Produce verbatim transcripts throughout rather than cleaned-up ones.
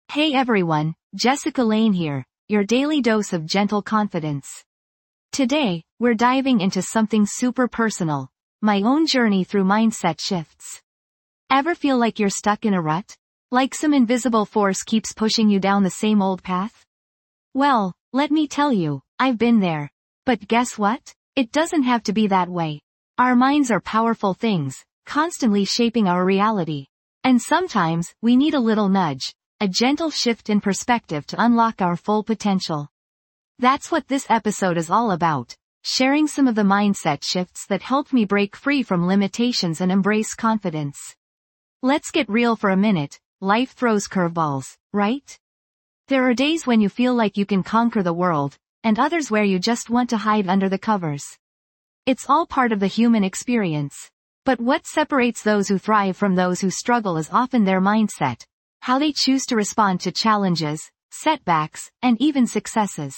Hey everyone, Jessica Lane here, your daily dose of gentle confidence. Today, we're diving into something super personal, my own journey through mindset shifts. Ever feel like you're stuck in a rut? Like some invisible force keeps pushing you down the same old path? Well, let me tell you, I've been there. But guess what? It doesn't have to be that way. Our minds are powerful things, constantly shaping our reality. And sometimes, we need a little nudge. A gentle shift in perspective to unlock our full potential. That's what this episode is all about, sharing some of the mindset shifts that helped me break free from limitations and embrace confidence. Let's get real for a minute. Life throws curveballs, right? There are days when you feel like you can conquer the world, and others where you just want to hide under the covers. It's all part of the human experience. But what separates those who thrive from those who struggle is often their mindset. How they choose to respond to challenges, setbacks, and even successes.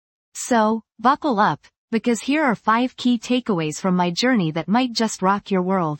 So, buckle up, because here are five key takeaways from my journey that might just rock your world.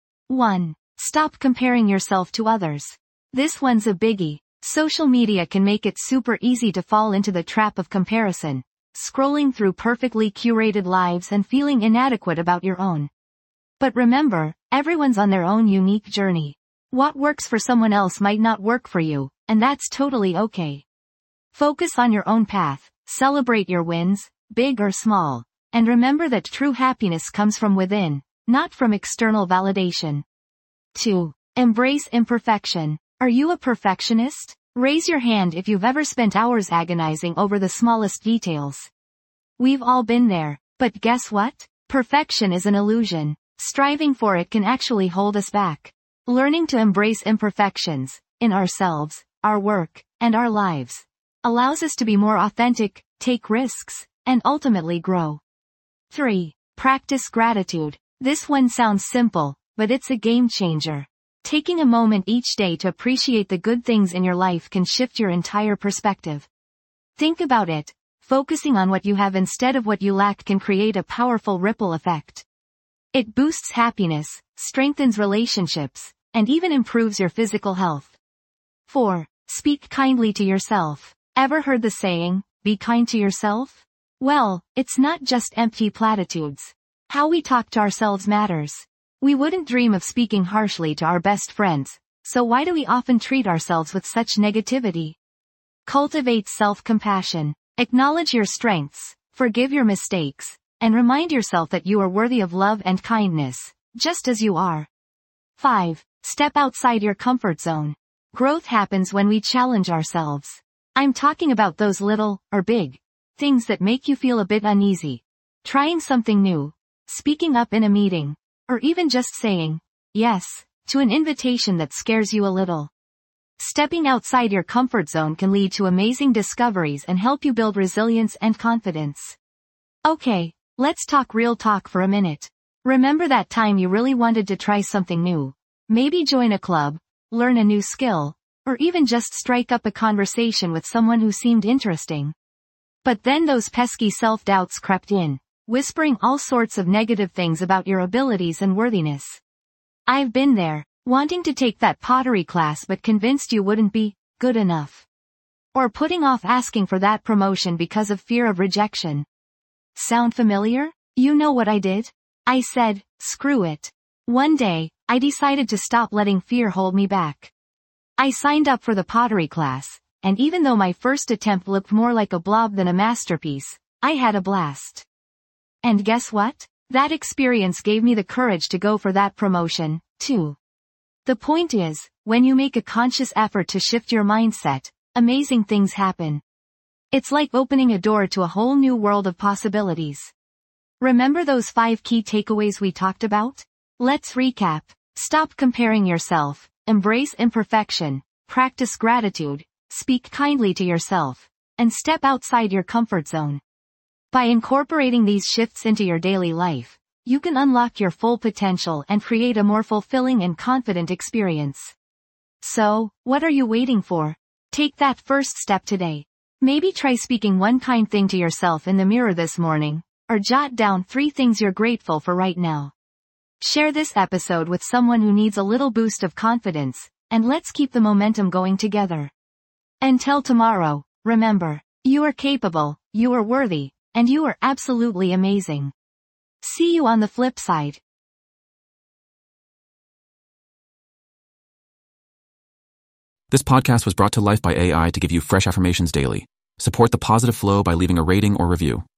one. Stop comparing yourself to others. This one's a biggie. Social media can make it super easy to fall into the trap of comparison, scrolling through perfectly curated lives and feeling inadequate about your own. But remember, everyone's on their own unique journey. What works for someone else might not work for you, and that's totally okay. Focus on your own path, celebrate your wins, big or small, and remember that true happiness comes from within, not from external validation. two. Embrace imperfection. Are you a perfectionist? Raise your hand if you've ever spent hours agonizing over the smallest details. We've all been there, but guess what? Perfection is an illusion. Striving for it can actually hold us back. Learning to embrace imperfections, in ourselves, our work, and our lives, allows us to be more authentic, take risks, and ultimately grow. three. Practice gratitude. This one sounds simple, but it's a game changer. Taking a moment each day to appreciate the good things in your life can shift your entire perspective. Think about it. Focusing on what you have instead of what you lack can create a powerful ripple effect. It boosts happiness, strengthens relationships, and even improves your physical health. four. Speak kindly to yourself. Ever heard the saying, be kind to yourself? Well, it's not just empty platitudes. How we talk to ourselves matters. We wouldn't dream of speaking harshly to our best friends, so why do we often treat ourselves with such negativity? Cultivate self-compassion. Acknowledge your strengths, forgive your mistakes, and remind yourself that you are worthy of love and kindness, just as you are. five. Step outside your comfort zone. Growth happens when we challenge ourselves. I'm talking about those little, or big, things that make you feel a bit uneasy. Trying something new, speaking up in a meeting, or even just saying, yes, to an invitation that scares you a little. Stepping outside your comfort zone can lead to amazing discoveries and help you build resilience and confidence. Okay, let's talk real talk for a minute. Remember that time you really wanted to try something new? Maybe join a club, learn a new skill, or even just strike up a conversation with someone who seemed interesting. But then those pesky self-doubts crept in, whispering all sorts of negative things about your abilities and worthiness. I've been there, wanting to take that pottery class but convinced you wouldn't be good enough. Or putting off asking for that promotion because of fear of rejection. Sound familiar? You know what I did? I said, screw it. One day, I decided to stop letting fear hold me back. I signed up for the pottery class, and even though my first attempt looked more like a blob than a masterpiece, I had a blast. And guess what? That experience gave me the courage to go for that promotion, too. The point is, when you make a conscious effort to shift your mindset, amazing things happen. It's like opening a door to a whole new world of possibilities. Remember those five key takeaways we talked about? Let's recap. Stop comparing yourself, embrace imperfection, practice gratitude, speak kindly to yourself, and step outside your comfort zone. By incorporating these shifts into your daily life, you can unlock your full potential and create a more fulfilling and confident experience. So, what are you waiting for? Take that first step today. Maybe try speaking one kind thing to yourself in the mirror this morning, or jot down three things you're grateful for right now. Share this episode with someone who needs a little boost of confidence, and let's keep the momentum going together. Until tomorrow, remember, you are capable, you are worthy, and you are absolutely amazing. See you on the flip side. This podcast was brought to life by A I to give you fresh affirmations daily. Support the positive flow by leaving a rating or review.